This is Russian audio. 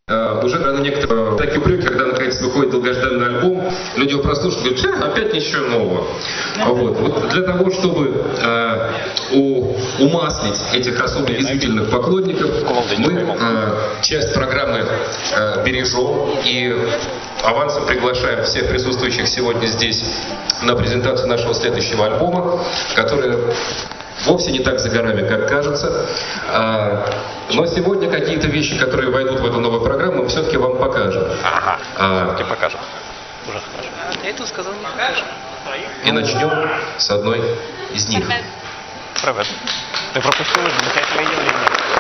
Уже на некоторые такие упреки, когда наконец выходит долгожданный альбом, люди его прослушивают, говорят, опять ничего нового. Вот для того, чтобы умаслить этих особо язвительных поклонников, мы часть программы бережем и авансом приглашаем всех присутствующих сегодня здесь на презентацию нашего следующего альбома, который вовсе не так за горами, как кажется. Но сегодня какие-то вещи, которые войдут в эту новую программу, мы все-таки вам покажем. Все-таки покажем. Уже хорошо. Я это сказал, не покажем. И начнем с одной из них. Привет. Ты пропустил уже, мы этого и делали.